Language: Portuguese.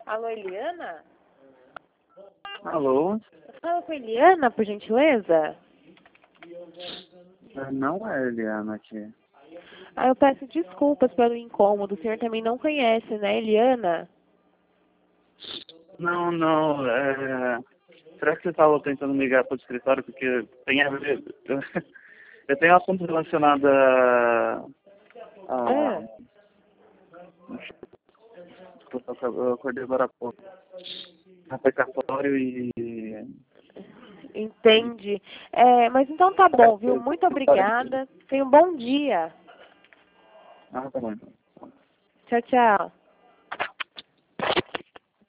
Alô, Eliana? Alô? Fala com a Eliana, por gentileza? Não é a Eliana aqui. Eu peço desculpas pelo incômodo. O senhor também não conhece, né, Eliana? Não. Será que você estava tentando me ligar para o escritório? Porque tem a ver. Eu tenho um assunto relacionado a. Eu acordei agora há pouco. Aplicatório e. Entende. Mas então tá bom, viu? Muito obrigada. Tenha um bom dia. Tá bom então. Tchau, tchau.